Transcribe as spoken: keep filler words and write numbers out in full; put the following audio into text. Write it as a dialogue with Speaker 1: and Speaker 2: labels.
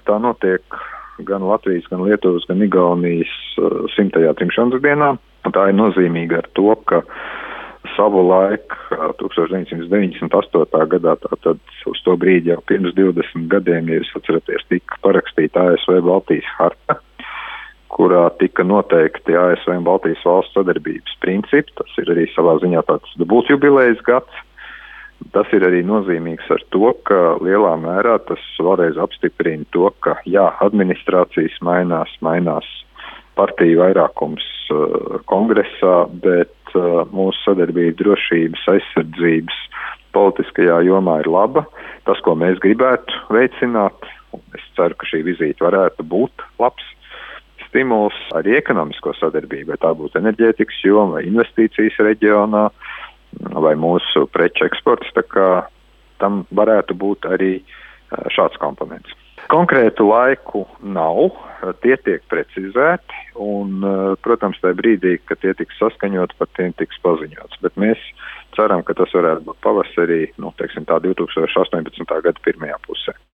Speaker 1: tā notiek gan Latvijas, gan Lietuvas, gan Igaunijas simtajā dzimšanas dienā. Tā ir nozīmīga ar to, ka savu laiku tūkstoš deviņsimt deviņdesmit astotā gadā, tātad uz to brīdi jau pirms divdesmit gadiem, ja jūs atceraties, tika parakstīta A S V Baltijas harta, kurā tika noteikti A S V un Baltijas valstu sadarbības principi. Tas ir arī savā ziņā tāds dubultjubilejas gads. Tas ir arī nozīmīgs ar to, ka lielā mērā tas vēlreiz apstiprina to, ka jā, administrācijas mainās, mainās partiju vairākums uh, kongresā, bet uh, mūsu sadarbība drošības, aizsardzības, politiskajā jomā ir laba. Tas, ko mēs gribētu veicināt, un es ceru, ka šī vizīte varētu būt labs stimuls arī ekonomisko sadarbību, vai tā būtu enerģētikas joma, vai investīcijas reģionā, vai mūsu preču eksports, tā kā tam varētu būt arī šāds komponents. Konkrētu laiku nav, tie tiek precizēti, un, protams, tajā brīdī, kad tie tiks saskaņot, par tiem tiks paziņots, bet mēs ceram, ka tas varētu būt pavasarī, nu, teiksim tā, divtūkstoš astoņpadsmitā gada pirmajā pusē.